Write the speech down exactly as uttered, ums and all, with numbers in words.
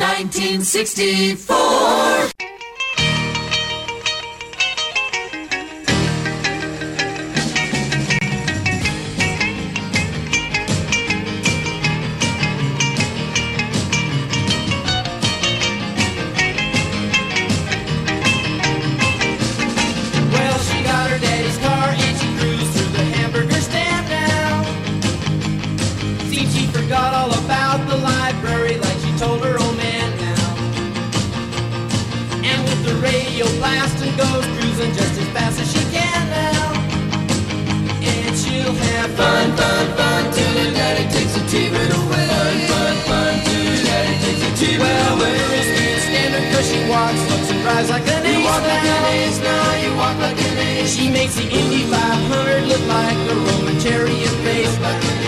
nineteen sixty-four. Forgot all about the library like she told her old man now. And with the radio blasting goes cruising just as fast as she can now. And she'll have fun, fun, fun till her daddy takes the T V away. Fun, fun, fun till her daddy takes the T V well, away. Well, the girls can't stand her cause she walks, looks and drives like an ace. You walk like an ace now, you walk like an ace. She makes the Indy five hundred look like a Roman chariot race.